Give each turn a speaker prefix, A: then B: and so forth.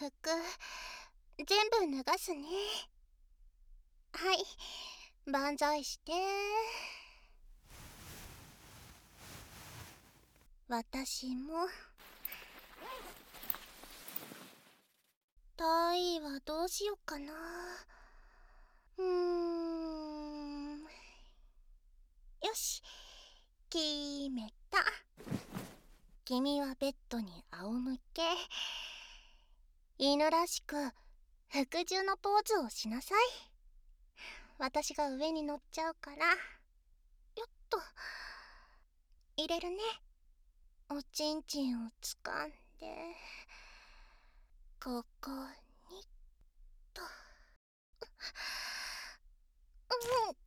A: 服全部脱がすね。はい、万歳して。私も。体位はどうしよっかな。よし、決めた。君はベッドに仰向け。犬らしく服従のポーズをしなさい。私が上に乗っちゃうから。よっと入れるね。おちんちんをつかんで、ここにと。